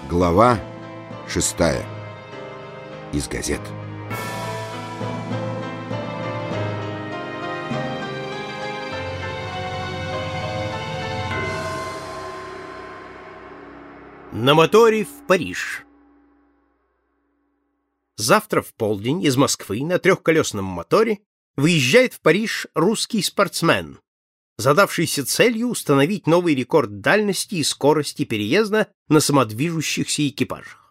Глава 6. Из газет. На моторе в Париж. Завтра в полдень из Москвы на трехколесном моторе выезжает в Париж русский спортсмен, задавшийся целью установить новый рекорд дальности и скорости переезда на самодвижущихся экипажах.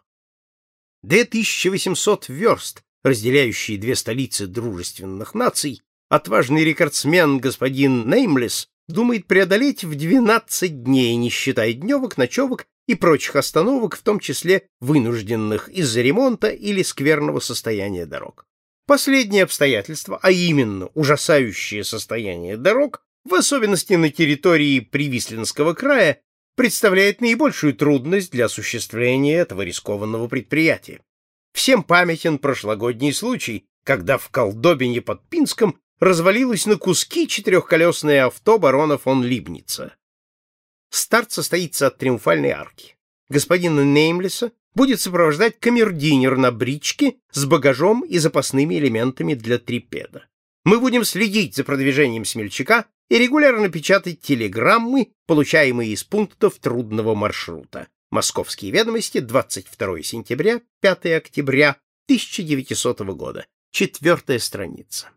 2800 верст, разделяющие две столицы дружественных наций, отважный рекордсмен господин Неймлес думает преодолеть в 12 дней, не считая дневок, ночевок и прочих остановок, в том числе вынужденных из-за ремонта или скверного состояния дорог. Последнее обстоятельство, а именно ужасающее состояние дорог, в особенности на территории Привислинского края, представляет наибольшую трудность для осуществления этого рискованного предприятия. Всем памятен прошлогодний случай, когда в Колдобине под Пинском развалилось на куски четырехколесное авто барона фон Либница. Старт состоится от Триумфальной арки. Господина Неймлеса будет сопровождать камердинер на бричке с багажом и запасными элементами для трипеда. Мы будем следить за продвижением смельчака и регулярно печатать телеграммы, получаемые из пунктов трудного маршрута. Московские ведомости, 22 сентября, 5 октября 1900 года. 4-я страница.